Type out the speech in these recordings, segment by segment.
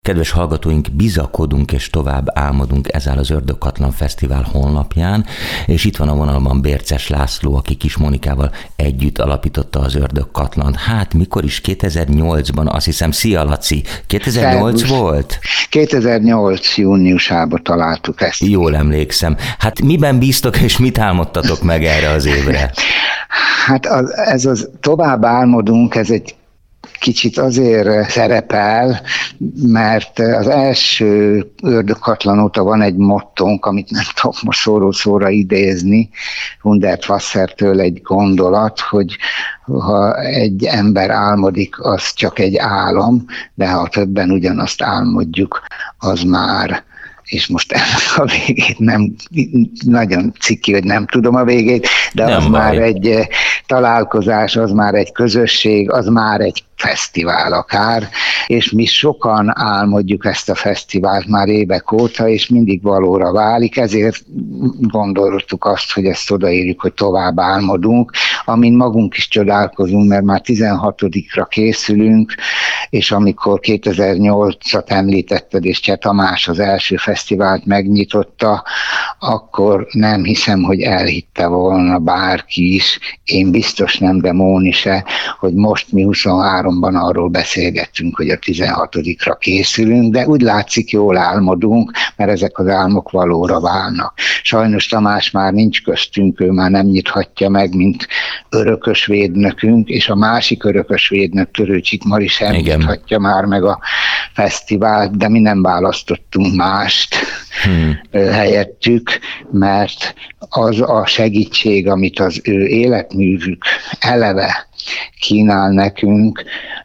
Kedves hallgatóink, bizakodunk és tovább álmodunk, ez áll az Ördögkatlan Fesztivál honlapján, és itt van a vonalban Bérces László, aki Kis Monikával együtt alapította az Ördögkatlant. Hát mikor is? 2008-ban, azt hiszem. Szia, Laci! 2008 volt? 2008 júniusában találtuk ezt. Jól emlékszem. Hát miben bíztok és mit álmodtatok meg erre az évre? Hát ez az tovább álmodunk, ez egy kicsit azért szerepel, mert az első Ördögkatlan óta van egy mottónk, amit nem tudok most szóról szóra idézni, Hundert Wassertől egy gondolat, hogy ha egy ember álmodik, az csak egy álom, de ha többen ugyanazt álmodjuk, az már, és most a végét nem, nagyon ciki, hogy nem tudom a végét, de nem az baj. Már egy találkozás, az már egy közösség, az már egy fesztivál akár, és mi sokan álmodjuk ezt a fesztivált már évek óta, és mindig valóra válik, ezért gondoltuk azt, hogy ezt odaírjuk, hogy tovább álmodunk, amin magunk is csodálkozunk, mert már 16-ra készülünk, és amikor 2008-at említetted, és Cseh Tamás az első fesztivált megnyitotta, akkor nem hiszem, hogy elhitte volna bárki is, én biztos nem, de Móni se, hogy most mi 23-ban arról beszélgettünk, hogy a 16-ra készülünk, de úgy látszik, jól álmodunk, mert ezek az álmok valóra válnak. Sajnos Tamás már nincs köztünk, ő már nem nyithatja meg, mint örökös védnökünk, és a másik örökös védnök, Törőcsik Mari sem nyithatja már meg a fesztivált, de mi nem választottunk mást helyettük, mert az a segítség, amit az ő életművük eleve kínál nekünk,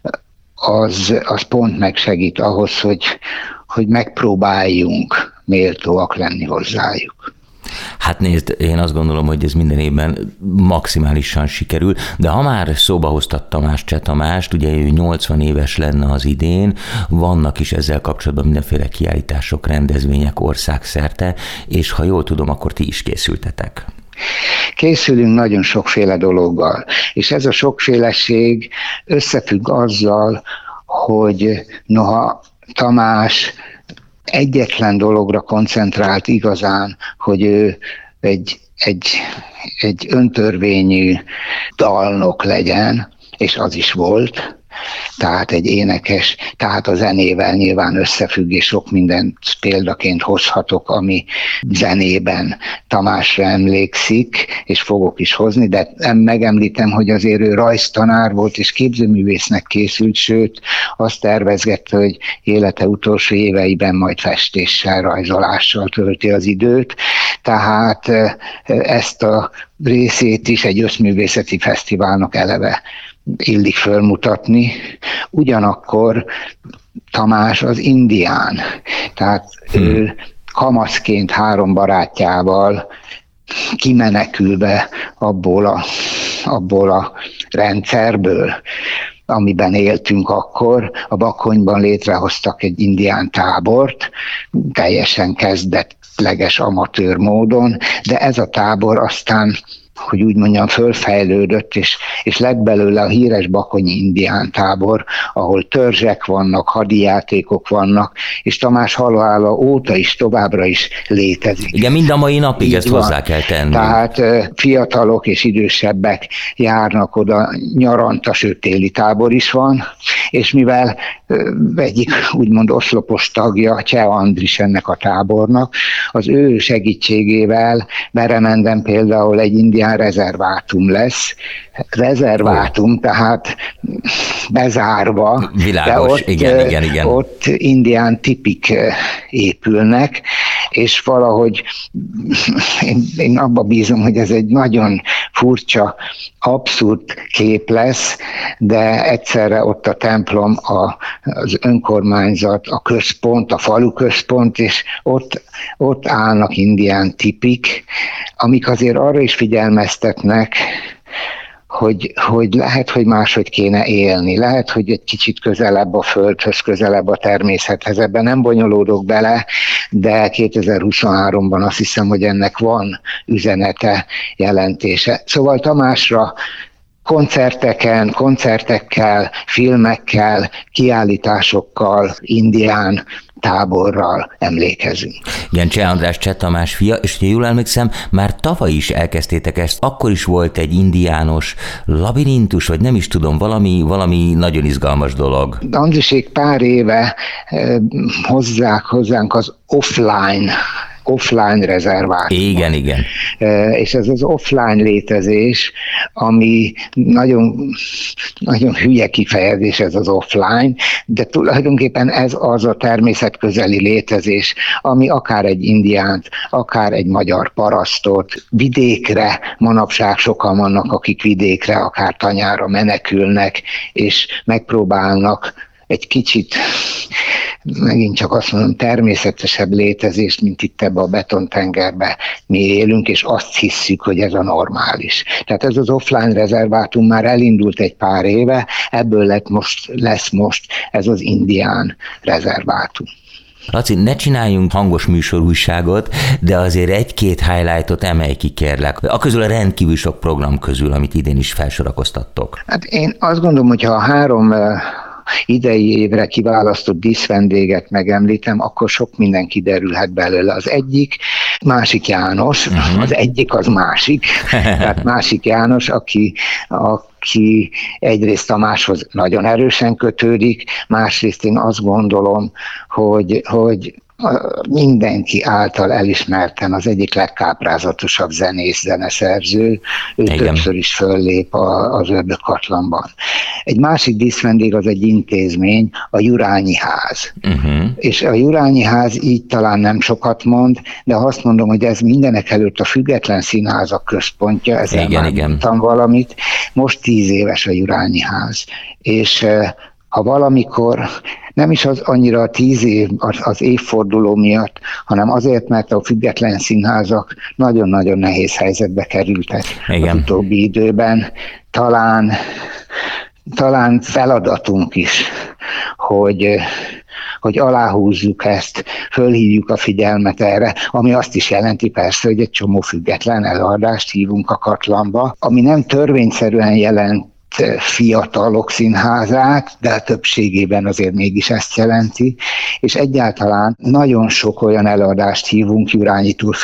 az pont megsegít ahhoz, hogy megpróbáljunk méltóak lenni hozzájuk. Hát nézd, én azt gondolom, hogy ez minden évben maximálisan sikerül, de ha már szóba hoztad Cseh Tamást, ugye ő 80 éves lenne az idén, vannak is ezzel kapcsolatban mindenféle kiállítások, rendezvények országszerte, és ha jól tudom, akkor ti is készültetek. Készülünk nagyon sokféle dologgal, és ez a sokféleség összefügg azzal, hogy noha Tamás egyetlen dologra koncentrált igazán, hogy ő egy öntörvényű dalnok legyen, és az is volt, tehát egy énekes, tehát a zenével nyilván összefügg, és sok mindent példaként hozhatok, ami zenében Tamásra emlékszik, és fogok is hozni, de megemlítem, hogy azért ő rajztanár volt, és képzőművésznek készült, sőt azt tervezgette, hogy élete utolsó éveiben majd festéssel, rajzolással tölti az időt, tehát ezt a részét is egy összművészeti fesztiválnak eleve illik fölmutatni. Ugyanakkor Tamás az indián, tehát ő kamaszként 3 barátjával kimenekülve abból a rendszerből, amiben éltünk akkor, a Bakonyban létrehoztak egy indián tábort, teljesen kezdetleges amatőr módon, de ez a tábor aztán, hogy úgy mondjam, fölfejlődött, és lett belőle a híres bakonyi indián tábor, ahol törzsek vannak, hadijátékok vannak, és Tamás halála óta is továbbra is létezik. Igen, mind a mai napig így ezt van. Hozzá kell tenni. Tehát fiatalok és idősebbek járnak oda, nyaranta, sőt téli tábor is van, és mivel egyik úgymond oszlopos tagja, Cseh Andris ennek a tábornak, az ő segítségével Beremenden például egy indián rezervátum lesz. Rezervátum, tehát bezárva. Világos, ott, igen. Ott indián tipik épülnek, és valahogy én abba bízom, hogy ez egy nagyon furcsa, abszurd kép lesz, de egyszerre ott a templom, az önkormányzat, a központ, a falu központ, és ott állnak indián tipik, amik azért arra is figyelmeztetnek, hogy lehet, hogy máshogy kéne élni, lehet, hogy egy kicsit közelebb a földhöz, közelebb a természethez, ebben nem bonyolódok bele, de 2023-ban azt hiszem, hogy ennek van üzenete, jelentése. Szóval Tamásra koncertekkel, filmekkel, kiállításokkal, indián táborral emlékezünk. Igen, Cseh András, Cseh Tamás fia, és ha jól emlékszem, már tavaly is elkezdtétek ezt, akkor is volt egy indiános labirintus, vagy nem is tudom, valami nagyon izgalmas dolog. Andrisék pár éve hozzák hozzánk az offline rezervátum. Igen. És ez az offline létezés, ami nagyon, nagyon hülye kifejezés, ez az offline, de tulajdonképpen ez az a természetközeli létezés, ami akár egy indiánt, akár egy magyar parasztot vidékre, manapság sokan vannak, akik vidékre, akár tanyára menekülnek, és megpróbálnak egy kicsit, megint csak azt mondom, természetesebb létezést, mint itt ebbe a betontengerbe mi élünk, és azt hisszük, hogy ez a normális. Tehát ez az offline rezervátum már elindult egy pár éve, ebből lesz most ez az indián rezervátum. Laci, ne csináljunk hangos műsorújságot, de azért egy-két highlightot emelj ki, kérlek. A közül a rendkívül sok program közül, amit idén is felsorakoztattok. Hát én azt gondolom, hogy ha a 3 idei évre kiválasztott díszvendéget megemlítem, akkor sok minden kiderülhet belőle. Az egyik Másik János, az egyik az másik, tehát Másik János, aki egyrészt Tamáshoz nagyon erősen kötődik, másrészt én azt gondolom, hogy mindenki által elismerten az egyik legkáprázatosabb zeneszerző, ő többször is föllép az Ördögkatlanban. Egy másik díszvendég az egy intézmény, a Jurányi ház. És a Jurányi ház így talán nem sokat mond, de azt mondom, hogy ez mindenek előtt a Független Színházak központja, ezzel már mondtam valamit. Most 10 éves a Jurányi ház. És ha valamikor nem is az annyira a 10 év az évforduló miatt, hanem azért, mert a független színházak nagyon-nagyon nehéz helyzetbe kerültek az utóbbi időben. Talán feladatunk is, hogy aláhúzzuk ezt, fölhívjuk a figyelmet erre, ami azt is jelenti persze, hogy egy csomó független előadást hívunk a Katlanba, ami nem törvényszerűen jelent fiatalok színházát, de a többségében azért mégis ezt jelenti, és egyáltalán nagyon sok olyan előadást hívunk Jurányitól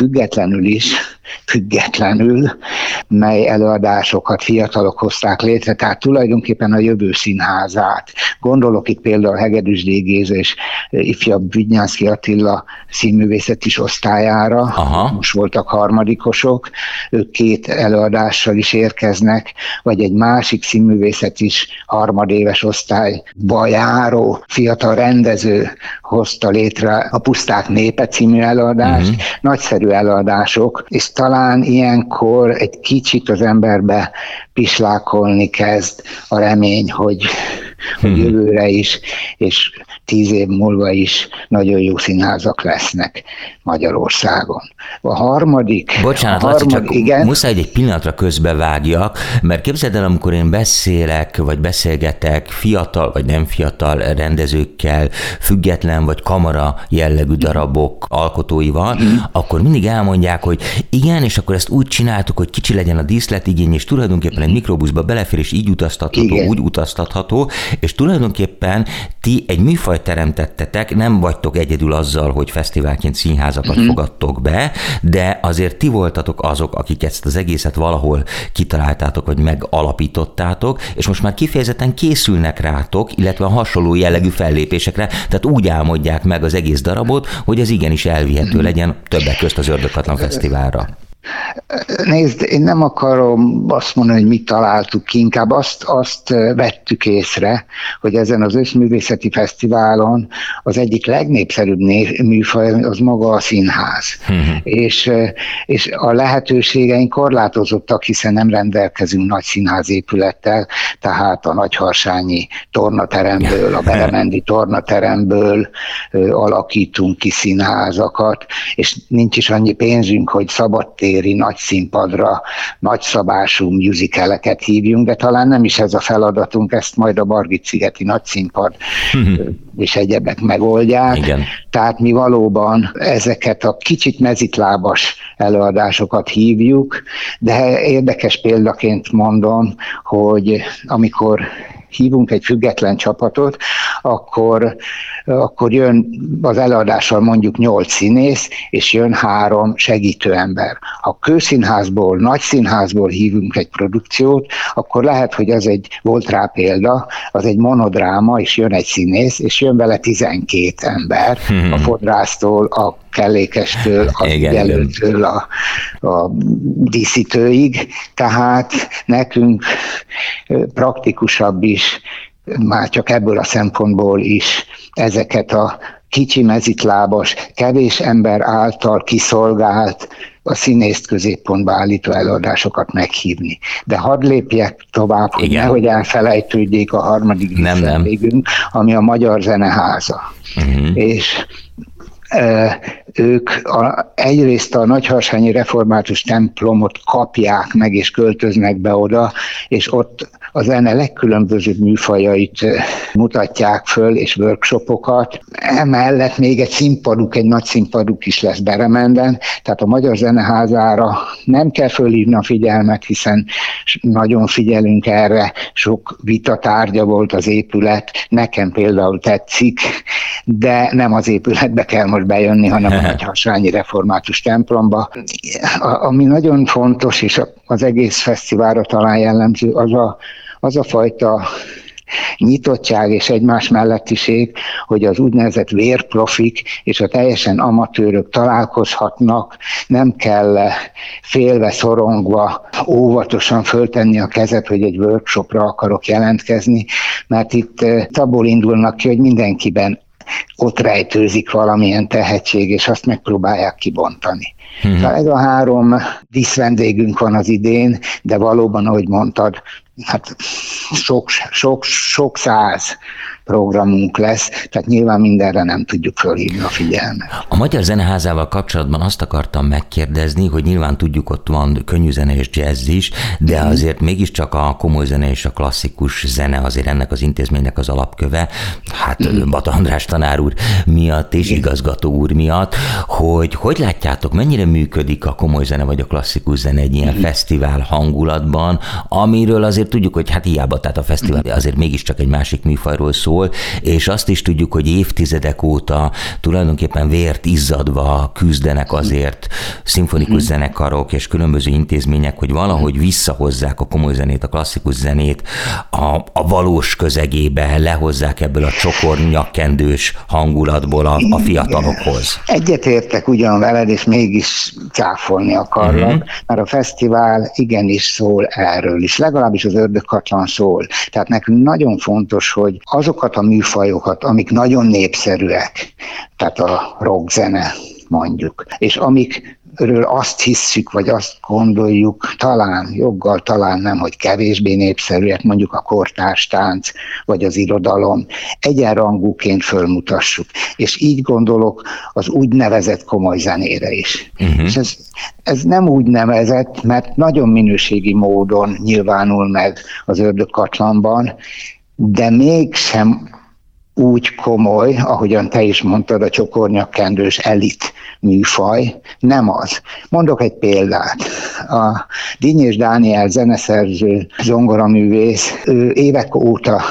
függetlenül, mely előadásokat fiatalok hozták létre, tehát tulajdonképpen a jövő színházát. Gondolok itt például Hegedűs D. Géza és ifjabb Vidnyánszky Attila színművészet osztályára. Most voltak harmadikosok, ők 2 előadással is érkeznek, vagy egy másik színművészet is harmadéves osztályba járó fiatal rendező hozta létre a Puszták népe című előadást. Nagyszerű előadások, és talán ilyenkor egy kicsit az emberbe pislákolni kezd a remény, hogy jövőre is, és 10 év múlva is nagyon jó színházak lesznek Magyarországon. A harmadik... Bocsánat, Laci, csak igen? Muszáj egy pillanatra közbevágjak, mert képzeld el, amikor én beszélek, vagy beszélgetek fiatal, vagy nem fiatal rendezőkkel, független, vagy kamara jellegű darabok alkotóival, akkor mindig elmondják, hogy igen, és akkor ezt úgy csináltuk, hogy kicsi legyen a díszletigény, és tulajdonképpen egy mikrobuszba belefér, és így utaztatható, úgy utaztatható, és tulajdonképpen ti egy műfajt teremtettetek, nem vagytok egyedül azzal, hogy fesztiválként színházakat fogadtok be, de azért ti voltatok azok, akik ezt az egészet valahol kitaláltátok, vagy megalapítottátok, és most már kifejezetten készülnek rátok, illetve a hasonló jellegű fellépésekre, tehát úgy álmodják meg az egész darabot, hogy ez igenis elvihető legyen többek közt az Ördögkatlan Fesztiválra. Nézd, én nem akarom azt mondani, hogy mit találtuk ki, inkább azt vettük észre, hogy ezen az Összművészeti Fesztiválon az egyik legnépszerűbb műfaj az maga a színház. És a lehetőségeink korlátozottak, hiszen nem rendelkezünk nagy színházépülettel, tehát a Nagyharsányi tornateremből, a Belemendi tornateremből alakítunk ki színházakat, és nincs is annyi pénzünk, hogy szabadtér szabadtéri, nagy színpadra, nagyszabású musicaleket hívjunk, de talán nem is ez a feladatunk, ezt majd a Margit-szigeti nagyszínpad és egyebek megoldják. Igen. Tehát mi valóban ezeket a kicsit mezitlábas előadásokat hívjuk, de érdekes példaként mondom, hogy amikor hívunk egy független csapatot, akkor jön az előadással mondjuk 8 színész, és jön 3 segítőember. Ha kőszínházból, nagy színházból hívunk egy produkciót, akkor lehet, hogy volt rá példa, az egy monodráma, és jön egy színész, és jön vele 12 ember, a fodrásztól, a kellékestől, a ügyelőtől, a díszítőig, tehát nekünk praktikusabb is, már csak ebből a szempontból is ezeket a kicsi mezitlábas, kevés ember által kiszolgált, a színészt középpontba állító előadásokat meghívni. De hadd lépjek tovább, hogy nehogy elfelejtődjék a harmadik vendégünk, ami a Magyar Zeneháza. És ők egyrészt a Nagyharsányi Református templomot kapják meg, és költöznek be oda, és ott a zene legkülönbözőbb műfajait mutatják föl, és workshopokat. Emellett még egy nagy színpaduk is lesz Beremenden, tehát a Magyar Zeneházára nem kell fölhívni a figyelmet, hiszen nagyon figyelünk erre, sok vita tárgya volt az épület, nekem például tetszik, de nem az épületbe kell most bejönni, hanem a Nagyharsányi Református templomba. Ami nagyon fontos, és az egész fesztiválra talán jellemző, az a fajta nyitottság és egymás mellettiség, hogy az úgynevezett vérprofik és a teljesen amatőrök találkozhatnak, nem kell félve, szorongva, óvatosan föltenni a kezet, hogy egy workshopra akarok jelentkezni, mert itt abból indulnak ki, hogy mindenkiben ott rejtőzik valamilyen tehetség, és azt megpróbálják kibontani. Tehát ez a 3 díszvendégünk van az idén, de valóban, ahogy mondtad, hát sok száz programunk lesz, tehát nyilván mindenre nem tudjuk fölhívni a figyelmet. A Magyar Zeneházával kapcsolatban azt akartam megkérdezni, hogy nyilván tudjuk, ott van könnyű zene és jazz is, de azért mégiscsak a komoly zene és a klasszikus zene azért ennek az intézménynek az alapköve, hát Bata András tanár úr miatt és igazgató úr miatt, hogy látjátok, mennyire működik a komoly zene vagy a klasszikus zene egy ilyen fesztivál hangulatban, amiről azért tudjuk, hogy hát hiába, tehát a fesztivál azért mégiscsak egy másik műfajról szól, és azt is tudjuk, hogy évtizedek óta tulajdonképpen vért izzadva küzdenek azért szimfonikus zenekarok és különböző intézmények, hogy valahogy visszahozzák a komoly zenét, a klasszikus zenét a valós közegébe, lehozzák ebből a csokornyakkendős hangulatból a fiatalokhoz. Egyetértek ugyan veled, és mégis cáfolni akarlak, mert a fesztivál igenis szól erről is, legalábbis az Ördögkatlan szól. Tehát nekünk nagyon fontos, hogy azokat a műfajokat, amik nagyon népszerűek, tehát a rockzene mondjuk, és amikről azt hisszük, vagy azt gondoljuk, talán joggal, talán nem, hogy kevésbé népszerűek, mondjuk a kortárs tánc, vagy az irodalom, egyenrangúként fölmutassuk. És így gondolok az úgynevezett komoly zenére is. És ez nem úgy nevezett, mert nagyon minőségi módon nyilvánul meg az Ördögkatlanban, de mégsem úgy komoly, ahogyan te is mondtad, a csokornyakkendős elit műfaj, nem az. Mondok egy példát. A Dinnyés Dániel zeneszerző, zongoraművész, ő évek óta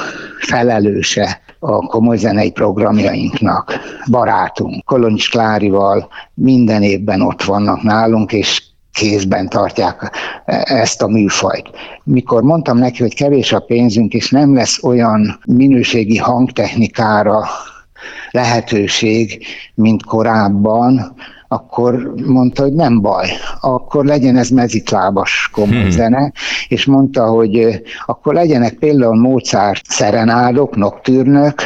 felelőse a komoly zenei programjainknak. Barátunk, Koloncs Klárival minden évben ott vannak nálunk, és kézben tartják ezt a műfajt. Mikor mondtam neki, hogy kevés a pénzünk, és nem lesz olyan minőségi hangtechnikára lehetőség, mint korábban, akkor mondta, hogy nem baj, akkor legyen ez mezitlábas komoly zene, és mondta, hogy akkor legyenek például Mozart szerenádok, noktürnök,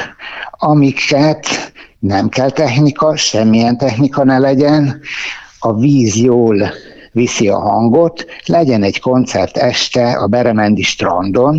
amiket nem kell technika, semmilyen technika ne legyen, a víz jól viszi a hangot, legyen egy koncert este a beremendi strandon,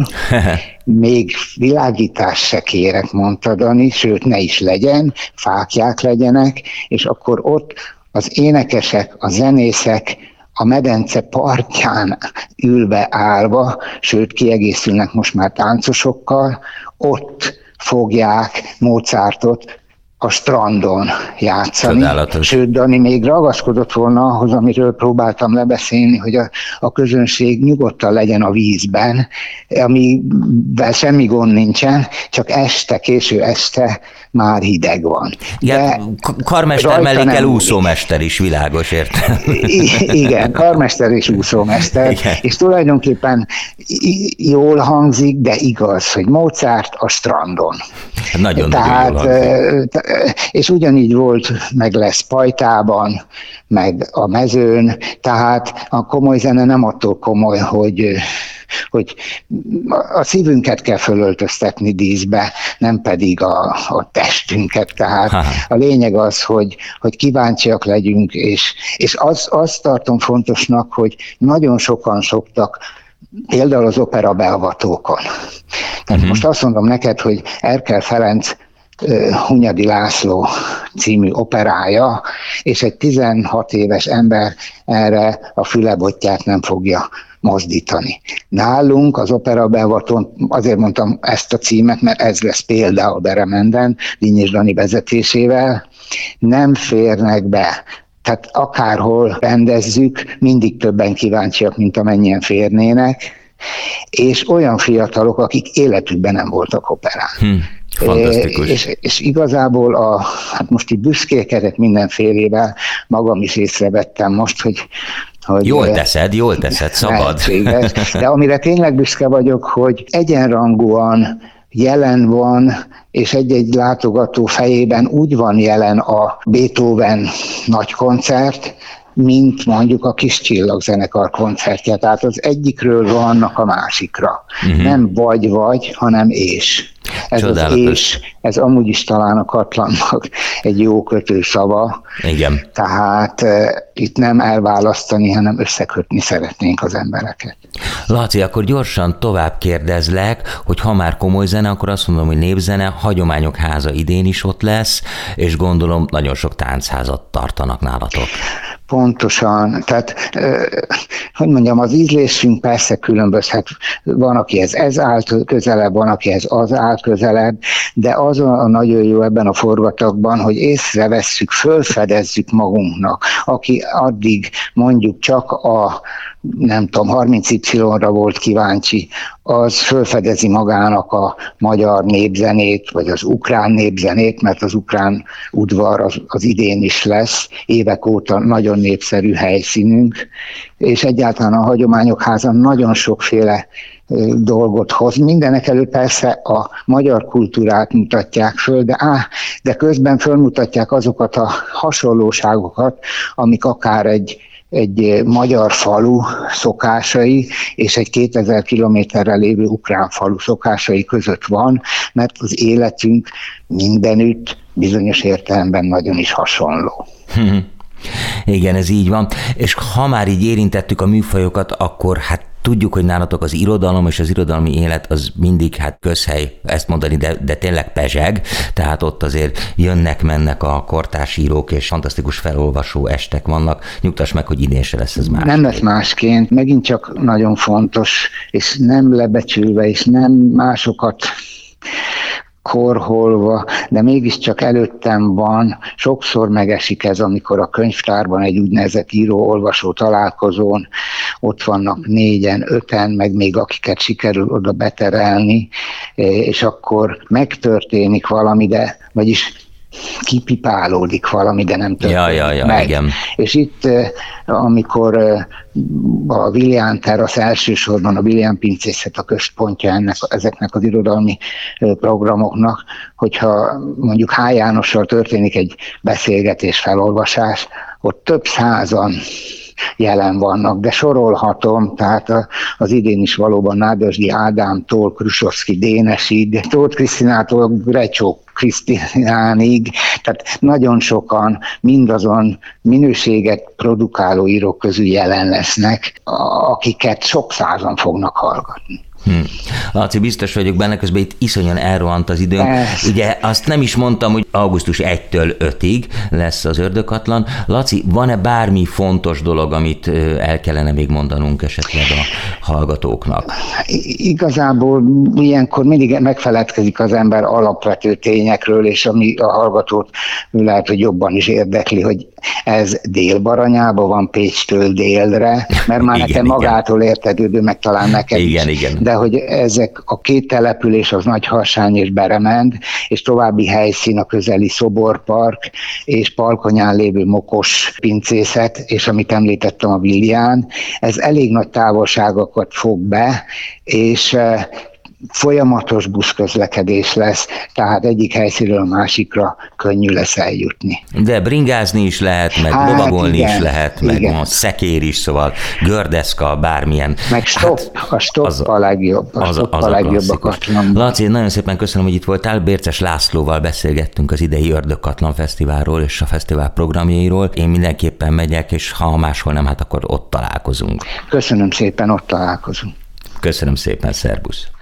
még világítás se kérek, mondta Dani, sőt ne is legyen, fáklyák legyenek, és akkor ott az énekesek, a zenészek a medence partján ülve állva, sőt kiegészülnek most már táncosokkal, ott fogják Mozartot a strandon játszani. Csodálatos. Sőt, Dani még ragaszkodott volna ahhoz, amiről próbáltam lebeszélni, hogy a közönség nyugodtan legyen a vízben, amivel semmi gond nincsen, csak késő este már hideg van. Igen, karmester mellé kell úszómester is, világos, értem. Igen, karmester és úszómester, igen. És tulajdonképpen jól hangzik, de igaz, hogy Mozart a strandon. Nagyon jól hangzik. És ugyanígy volt, meg lesz Pajtában, meg a Mezőn, tehát a komoly zene nem attól komoly, hogy a szívünket kell fölöltöztetni díszbe, nem pedig a testünket. Tehát a lényeg az, hogy kíváncsiak legyünk, és azt tartom fontosnak, hogy nagyon sokan szoktak például az opera beavatókon. Tehát most azt mondom neked, hogy Erkel Ferenc Hunyadi László című operája, és egy 16 éves ember erre a fülebotját nem fogja mozdítani. Nálunk az opera beavatón, azért mondtam ezt a címet, mert ez lesz például Beremenden, Dinnyés Dani vezetésével, nem férnek be. Tehát akárhol rendezzük, mindig többen kíváncsiak, mint amennyien férnének, és olyan fiatalok, akik életükben nem voltak operán. Fantasztikus. És igazából hát most így büszkélkedek mindenfélével, magam is észrevettem most, hogy Jól teszed, szabad. De amire tényleg büszke vagyok, hogy egyenrangúan jelen van, és egy-egy látogató fejében úgy van jelen a Beethoven nagy koncert, mint mondjuk a Kis Csillagzenekar koncertje. Tehát az egyikről vannak a másikra. Nem vagy, hanem és. Ez az és, ez amúgy is talán a Katlannak egy jó kötőszava. Igen. Tehát itt nem elválasztani, hanem összekötni szeretnénk az embereket. Laci, akkor gyorsan tovább kérdezlek, hogy ha már komoly zene, akkor azt mondom, hogy népzene, Hagyományok Háza idén is ott lesz, és gondolom nagyon sok táncházat tartanak nálatok. Pontosan, tehát, hogy mondjam, az ízlésünk persze különbözhet, van, akihez ez áll közelebb, van, akihez az áll közelebb, de az a nagyon jó ebben a forgatagban, hogy észrevesszük, fölfedezzük magunknak, aki addig mondjuk csak a 30Y-ra volt kíváncsi, az fölfedezi magának a magyar népzenét, vagy az ukrán népzenét, mert az ukrán udvar az idén is lesz, évek óta nagyon népszerű helyszínünk, és egyáltalán a Hagyományok Háza nagyon sokféle dolgot hoz. Mindenek előtt persze a magyar kultúrát mutatják föl, de közben fölmutatják azokat a hasonlóságokat, amik akár egy magyar falu szokásai és egy 2000 kilométerre lévő ukrán falu szokásai között van, mert az életünk mindenütt bizonyos értelemben nagyon is hasonló. Igen, ez így van. És ha már így érintettük a műfajokat, akkor hát tudjuk, hogy nálatok az irodalom és az irodalmi élet az mindig közhely, ezt mondani, de tényleg pezseg, tehát ott azért jönnek-mennek a kortárs írók, és fantasztikus felolvasó estek vannak. Nyugtass meg, hogy idén se lesz ez másként. Nem lesz másként, megint csak nagyon fontos, és nem lebecsülve, és nem másokat korholva, de mégiscsak előttem van, sokszor megesik ez, amikor a könyvtárban egy úgynevezett író-olvasó találkozón ott vannak 4-en, 5-en, meg még akiket sikerül oda beterelni, és akkor megtörténik valami, vagyis kipipálódik valami, de nem történik meg. Igen. És itt, amikor a William Terrasz elsősorban a William pincészet a központja ezeknek az irodalmi programoknak, hogyha mondjuk H. Jánossal történik egy beszélgetés, felolvasás, ott több százan jelen vannak, de sorolhatom, tehát az idén is valóban Nádasdy Ádámtól Krusovszki Dénesig, Tóth Krisztinától Grecsó Krisztinánig, tehát nagyon sokan mindazon minőséget produkáló írók közül jelen lesznek, akiket sok százan fognak hallgatni. Laci, biztos vagyok benne, közben itt iszonyan elrohant az időnk. Ugye azt nem is mondtam, hogy augusztus 1-től 5-ig lesz az Ördögkatlan. Laci, van-e bármi fontos dolog, amit el kellene még mondanunk esetleg a hallgatóknak? Igazából ilyenkor mindig megfeledkezik az ember alapvető tényekről, és ami a hallgatót lehet, hogy jobban is érdekli, hogy ez Dél-Baranyában van, Pécstől délre, mert már nekem magától értetődő, meg talán neked is. Igen. De hogy ezek a két település, az Nagyharsány és Beremend, és további helyszín a közeli Szoborpark, és Palkonyán lévő Mokos pincészet, és amit említettem, a Villián, ez elég nagy távolságokat fog be, és folyamatos buszközlekedés lesz, tehát egyik helyszínről a másikra könnyű lesz eljutni. De bringázni is lehet, meg lovagolni is lehet, meg a szekér is, szóval gördeszka, bármilyen. Meg a stopp a legjobb. A legjobb a Katlan. Laci, nagyon szépen köszönöm, hogy itt voltál. Bérces Lászlóval beszélgettünk az idei Ördögkatlan Fesztiválról és a fesztivál programjairól. Én mindenképpen megyek, és ha máshol nem, hát akkor ott találkozunk. Köszönöm szépen, ott találkozunk. Köszönöm szépen, szervusz.